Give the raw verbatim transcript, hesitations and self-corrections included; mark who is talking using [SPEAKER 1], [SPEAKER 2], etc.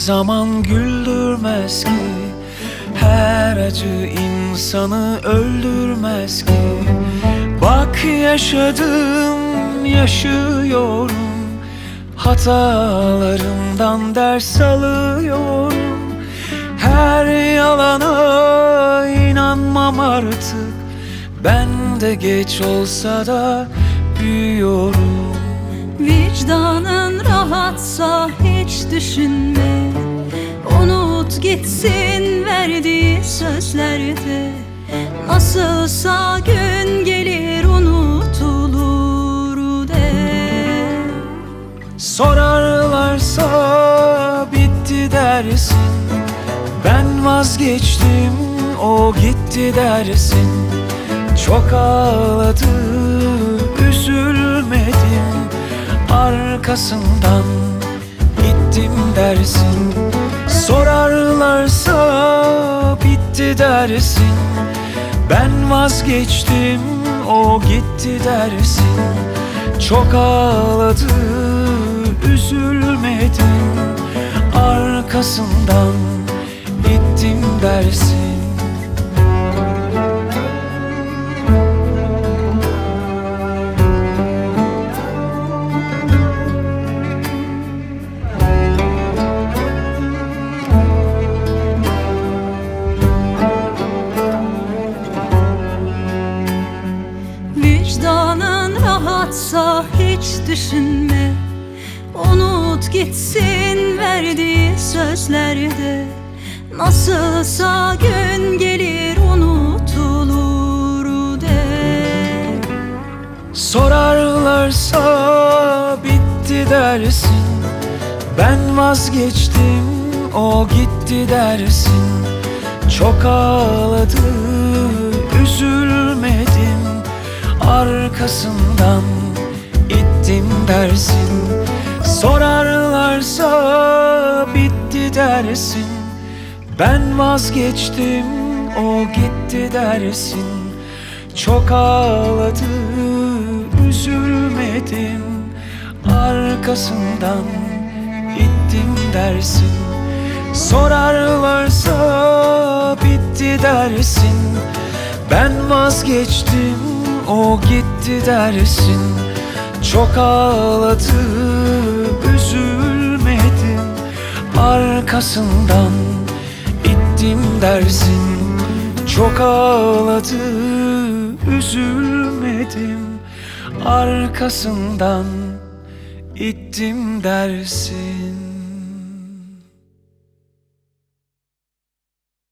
[SPEAKER 1] zaman güldürmez ki, her acı insanı öldürmez ki. Bak yaşadım, yaşıyorum, hatalarımdan ders alıyorum. Her yalana inanmam artık, ben de geç olsa da büyüyorum.
[SPEAKER 2] Vicdanın rahatsa hiç düşünme, unut gitsin verdiği sözlerde. Nasılsa gün gelir unutulur de.
[SPEAKER 1] Sorarlarsa bitti dersin, ben vazgeçtim o gitti dersin. Çok ağladım, üzülmedim, arkasından gittim dersin. Sorarlarsa bitti dersin, ben vazgeçtim o gitti dersin. Çok ağladım, üzülmedim, arkasından gittim dersin.
[SPEAKER 2] Vicdanın rahatsa hiç düşünme, unut gitsin verdiği sözlerde. Nasılsa gün gelir unutulur de.
[SPEAKER 1] Sorarlarsa bitti dersin, ben vazgeçtim o gitti dersin. Çok ağladım, üzülmedim, arkasından gittim dersin. Sorarlarsa bitti dersin, ben vazgeçtim o gitti dersin. Çok ağladım, üzülmedim, arkasından gittim dersin. Sorarlarsa bitti dersin, ben vazgeçtim o gitti dersin. Çok ağladım, üzülmedim, arkasından gittim dersin. Çok ağladım, üzülmedim, arkasından gittim dersin.